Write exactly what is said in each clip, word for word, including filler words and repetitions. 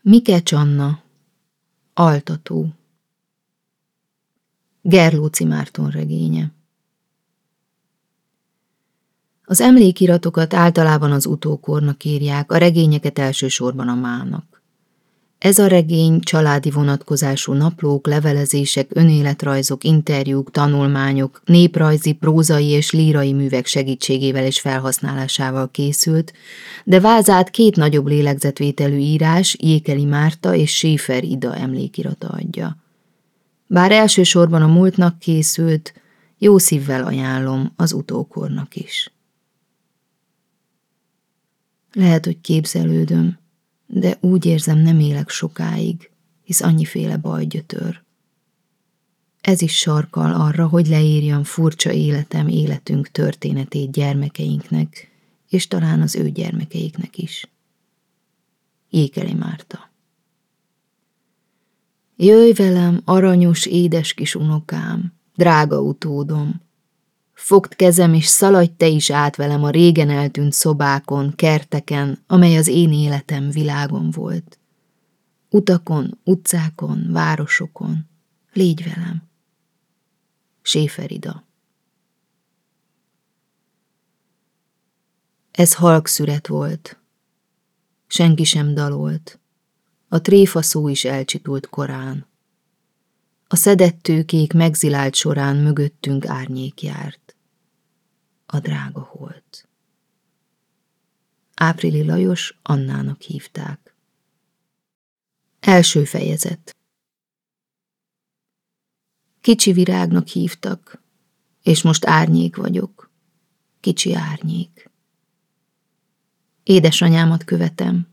Mikecs Anna, Altató. Gerlóczy Márton regénye. Az emlékiratokat általában az utókornak írják, a regényeket elsősorban a mának. Ez a regény családi vonatkozású naplók, levelezések, önéletrajzok, interjúk, tanulmányok, néprajzi, prózai és lírai művek segítségével és felhasználásával készült, de vázát két nagyobb lélegzetvételű írás, Jékeli Márta és Schäfer Ida emlékirata adja. Bár elsősorban a múltnak készült, jó szívvel ajánlom az utókornak is. Lehet, hogy képzelődöm, de úgy érzem, nem élek sokáig, hisz annyiféle baj gyötör. Ez is sarkal arra, hogy leírjam furcsa életem, életünk történetét gyermekeinknek, és talán az ő gyermekeiknek is. Jékeli Márta. Jöjj velem, aranyos, édes kis unokám, drága utódom! Fogd kezem, és szaladj te is át velem a régen eltűnt szobákon, kerteken, amely az én életem világom volt. Utakon, utcákon, városokon, légy velem. Schäfer Ida. Ez halk szüret volt. Senki sem dalolt. A tréfa szó is elcsitult korán. A szedett tőkék megzilált során mögöttünk árnyék járt. A drága holt. Áprili Lajos Annának hívták. Első fejezet. Kicsi virágnak hívtak, és most árnyék vagyok. Kicsi árnyék. Édesanyámat követem.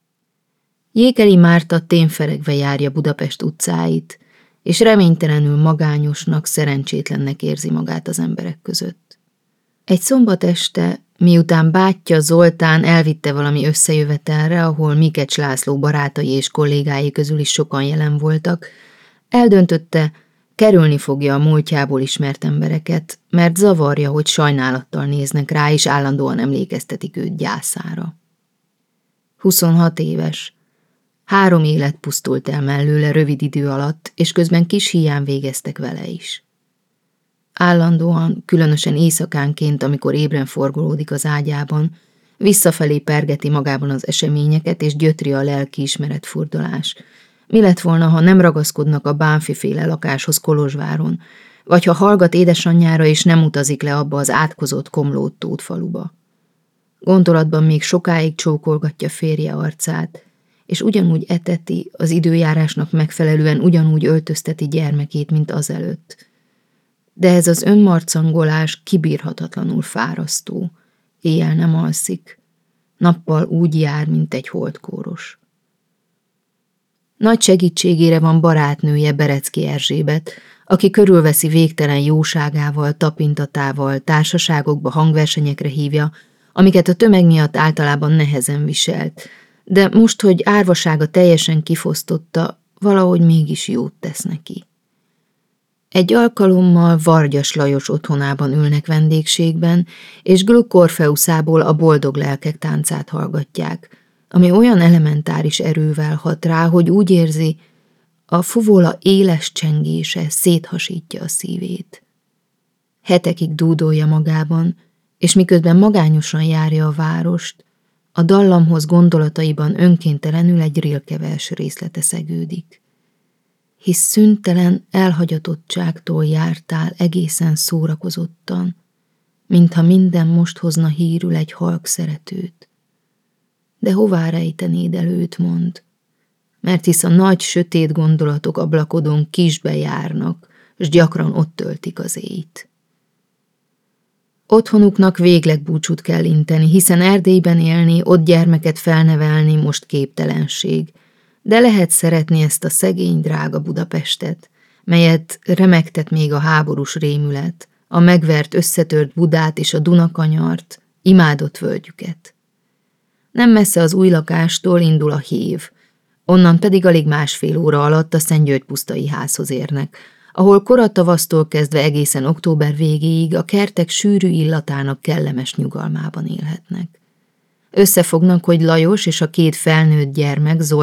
Jékeli Márta témferegve járja Budapest utcáit, és reménytelenül magányosnak, szerencsétlennek érzi magát az emberek között. Egy szombat este, miután bátyja Zoltán elvitte valami összejövetelre, ahol Mikecs László barátai és kollégái közül is sokan jelen voltak, eldöntötte, kerülni fogja a múltjából ismert embereket, mert zavarja, hogy sajnálattal néznek rá, és állandóan emlékeztetik őt gyászára. huszonhat éves. Három élet pusztult el mellőle rövid idő alatt, és közben kis híján végeztek vele is. Állandóan, különösen éjszakánként, amikor ébren forgolódik az ágyában, visszafelé pergeti magában az eseményeket, és gyötri a lelkiismeret furdalás. Mi lett volna, ha nem ragaszkodnak a Bánffy-féle lakáshoz Kolozsváron, vagy ha hallgat édesanyjára, és nem utazik le abba az átkozott komlót Tótfaluba. Gondolatban még sokáig csókolgatja férje arcát, és ugyanúgy eteti, az időjárásnak megfelelően ugyanúgy öltözteti gyermekét, mint azelőtt. De ez az önmarcangolás kibírhatatlanul fárasztó. Éjjel nem alszik, nappal úgy jár, mint egy holdkóros. Nagy segítségére van barátnője, Berecki Erzsébet, aki körülveszi végtelen jóságával, tapintatával, társaságokba, hangversenyekre hívja, amiket a tömeg miatt általában nehezen viselt, de most, hogy árvasága teljesen kifosztotta, valahogy mégis jót tesz neki. Egy alkalommal Vargyas Lajos otthonában ülnek vendégségben, és Gluck Orfeuszából a boldog lelkek táncát hallgatják, ami olyan elementáris erővel hat rá, hogy úgy érzi, a fuvola éles csengése széthasítja a szívét. Hetekig dúdolja magában, és miközben magányosan járja a várost, a dallamhoz gondolataiban önkéntelenül egy Rilke-vers részlete szegődik. Hisz szüntelen elhagyatottságtól jártál egészen szórakozottan, mintha minden most hozna hírül egy halk szeretőt. De hová rejtenéd el őt, mond, mert hisz a nagy sötét gondolatok ablakodon kisbe járnak, s gyakran ott töltik az éjt. Otthonuknak végleg búcsút kell inteni, hiszen Erdélyben élni, ott gyermeket felnevelni most képtelenség, de lehet szeretni ezt a szegény, drága Budapestet, melyet remegtet még a háborús rémület, a megvert, összetört Budát és a Dunakanyart, imádott völgyüket. Nem messze az új lakástól indul a hív, onnan pedig alig másfél óra alatt a Szentgyörgy-pusztai házhoz érnek, ahol koratavasztól kezdve egészen október végéig a kertek sűrű illatának kellemes nyugalmában élhetnek. Összefognak, hogy Lajos és a két felnőtt gyermek, Zoltán